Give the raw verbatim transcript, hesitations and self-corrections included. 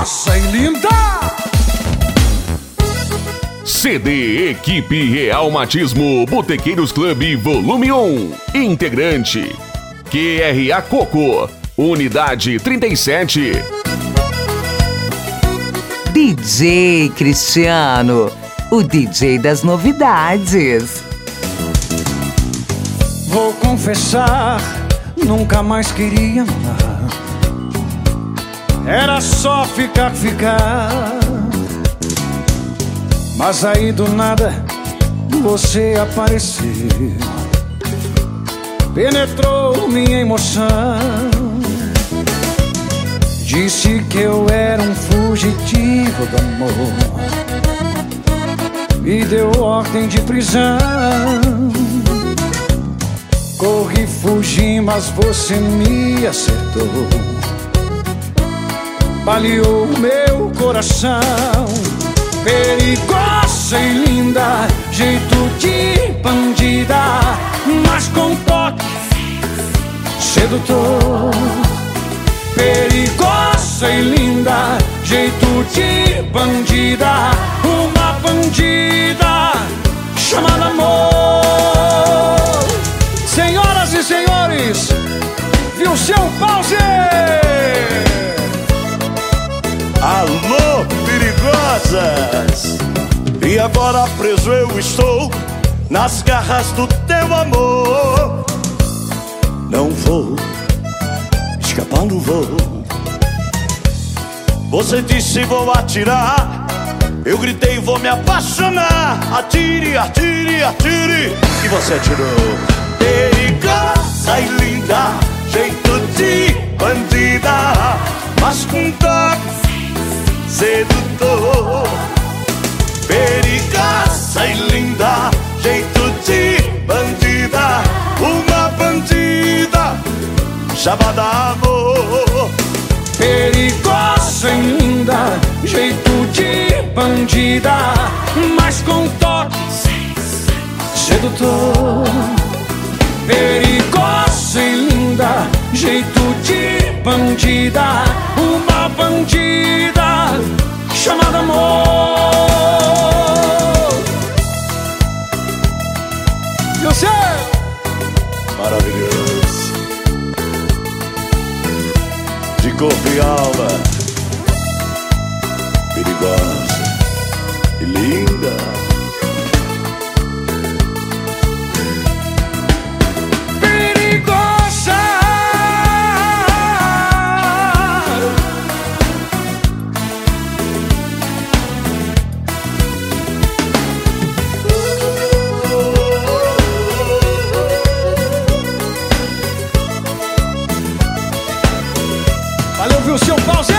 Perigosa e linda. C D Equipe Realmatismo Botequeiros Clube Volume um. Integrante Q R A Coco, Unidade trinta e sete. D J Cristiano, o D J das novidades. Vou confessar, nunca mais queria amar. Era só ficar, ficar. Mas aí do nada você apareceu, penetrou minha emoção. Disse que eu era um fugitivo do amor, me deu ordem de prisão. Corri, fugi, mas você me acertou, baleou meu coração. Perigosa e linda, jeito de bandida, mas com toque sedutor. Perigosa e linda, jeito de bandida, uma bandida chamada amor. Senhoras e senhores, viu seu pause? Alô, perigosas! E agora preso eu estou nas garras do teu amor. Não vou escapar, não vou. Você disse vou atirar, eu gritei vou me apaixonar. Atire, atire, atire, e você atirou. Perigosa e linda, jeito de bandida, mas com toque sedutor. Perigosa e linda, jeito de bandida, uma bandida chamada amor. Perigosa e linda, jeito de bandida, mas com toque sedutor. Perigosa e linda, jeito de bandida, uma bandida chamada amor. E você? Maravilhoso, de corpo e alma, perigosa e linda. Valeu, viu, seu pause?